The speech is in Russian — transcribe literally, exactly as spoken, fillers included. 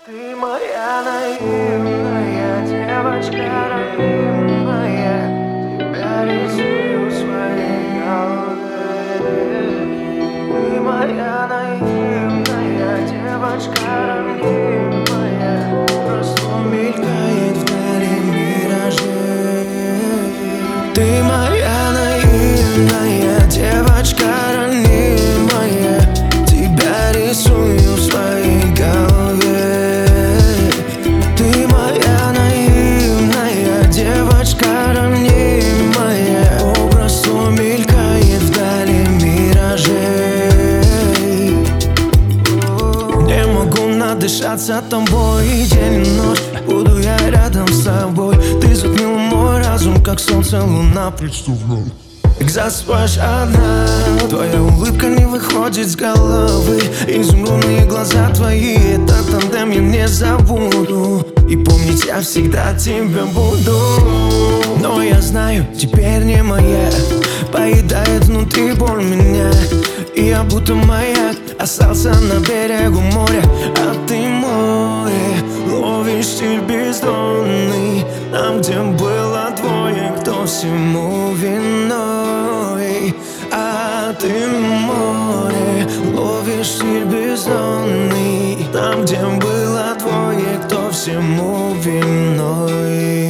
Ты моя наивная девочка, ранимая, тебя рисую в своей голове. Ты моя наивная девочка, ранимая, просто мелькает вдали миражи. Ты моя наивная девочка, ранимая, тебя рисую в своей голове. Дышаться тобой и день и ночь, буду я рядом с тобой. Ты затмила мой разум, как солнце, луна. Представляй, как засыпаешь одна, твоя улыбка не выходит с головы. Изумрудные глаза твои, этот тандем я не забуду. И помнить я всегда тебя буду. Но я знаю, теперь не моя, поедает внутри боль меня. И я будто маяк остался на берегу моря, а ты море ловишь стиль бездонный. Там, где было двое, кто всему виной. А ты море ловишь стиль бездонный. Там, где было двое, кто всему виной.